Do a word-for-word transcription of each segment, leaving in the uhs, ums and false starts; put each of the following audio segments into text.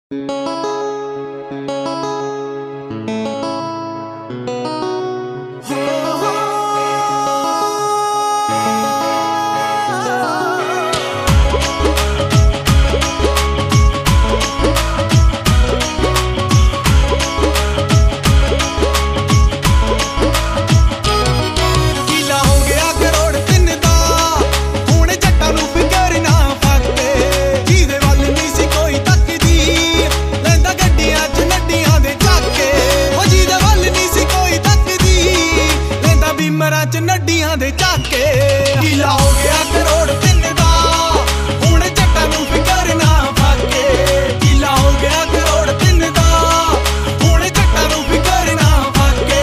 नड्डियां दे झाके गीला हो गया करोड़ तिन दा हुण जट्टां नूं फिकर ना फाके गीला हो गया करोड़ तिन दा हुण जट्टां नूं फिकर ना फाके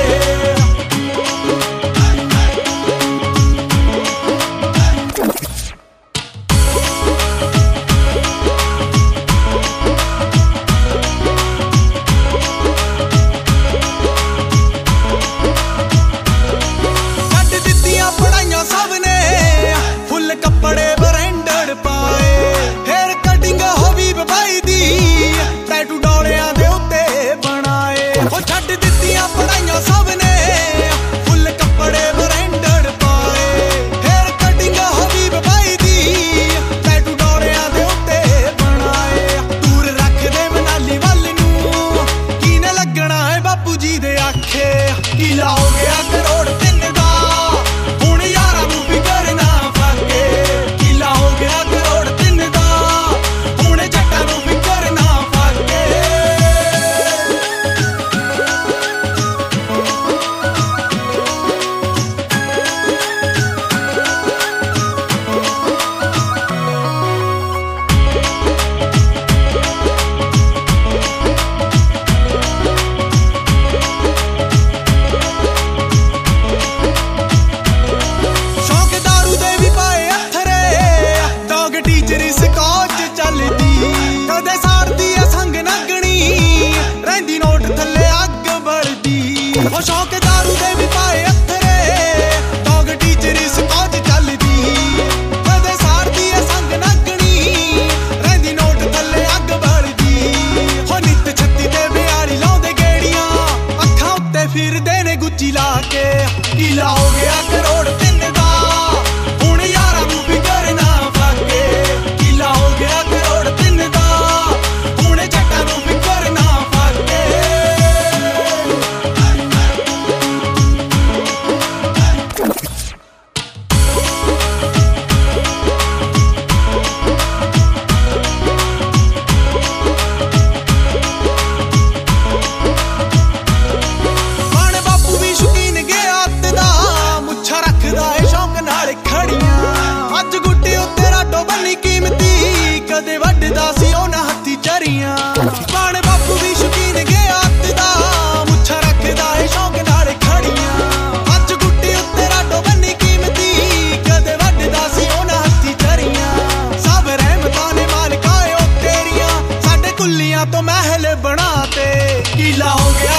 कपड़े ब्रांडेड पाए हेयर कटिंग हबीब भाई दी टैटू डोलियां दे उत्ते बनाए ओ छड्ड दित्तियां पढ़ाइयां सब ने फुल कपड़े ब्रांडेड पाए हेयर कटिंग हबीब भाई दी टैटू डोलियां दे उत्ते बनाए दूर रख दे मनाली वल नूं कीने लगना है बापू जी दे आखे गीला हो गया करोड़ तिन दा हुण यारां नूं फिकर ना फाके ਉਹ ਸ਼ੌਕ ਦਾਰੂ ਦੇ ਵੀ ਪਾਏ ਅੱਥਰੇ ਡੌਗ ਟੀਚਰ ਸਕਾਚ ਚੱਲਦੀ ਕਦੇ ਸਾਰਦੀ ਐ ਸੰਗ ਨਗਣੀ ਰਹਿੰਦੀ ਨੋਟ ਥੱਲੇ ਅੱਗ ਬਲਦੀ ਹੋ ਨਿੱਤ ਛੱਤੀ ਤੇ ਬਿਆਰੀ ਲਾਉਂਦੇ ਗੇੜੀਆਂ ਅੱਖਾਂ ਉੱਤੇ ਫਿਰਦੇ ਨੇ ਗੁੱਚੀ ਲਾ ਕੇ ਗੀਲਾ ਹੋ ਗਿਆ ਕਰੋੜ ਤਿੰਨ ਦਾ ਹੁਣ ਯਾਰਾਂ ਨੂੰ ਫਿਕਰ ਨਾ ਫਾਕੇ ਗੀਲਾ ਹੋ ਗਿਆ ਕਰੋੜ ਤਿੰਨ ਦਾ ਹੁਣ ਜੱਟਾਂ ਨੂੰ ਫਿਕਰ ਨਾ ਫਾਕੇ ਅੱਜ ਗੁੱਟੇ ਉੱਤੇ ਰਾਡੋ ਬੰਨੀ ਕੀਮਤੀ ਕਦੇ ਵੱਢਦਾ ਸੀ ਉਹਨਾਂ ਹੱਥੀ ਚਰੀਆਂ ਪਾਣ ਬਾਪੂ ਵੀ ਸ਼ੌਕੀਨ ਗਿਆ ਅੱਤ ਦਾ ਮੁੱਛਾਂ ਰੱਖਦਾ ਏ ਸ਼ੌਕ ਨਾਲ ਖੜੀਆਂ ਅੱਜ ਗੁੱਟੇ ਉੱਤੇ ਰਾਡੋ ਬੰਨੀ ਕੀਮਤੀ ਕਦੇ ਵੱਢਦਾ ਸੀ ਉਹਨਾਂ ਹੱਥੀ ਚਰੀਆਂ ਸਭ ਰਹਿਮਤਾਂ ਨੇ ਮਾਲਕਾ ਓ ਤੇਰੀਆਂ ਸਾਡੇ ਕੁੱਲੀਆਂ ਤੋਂ ਮਹਿਲ ਬਣਾਤੇ ਗੀਲਾ ਹੋ ਗਿਆ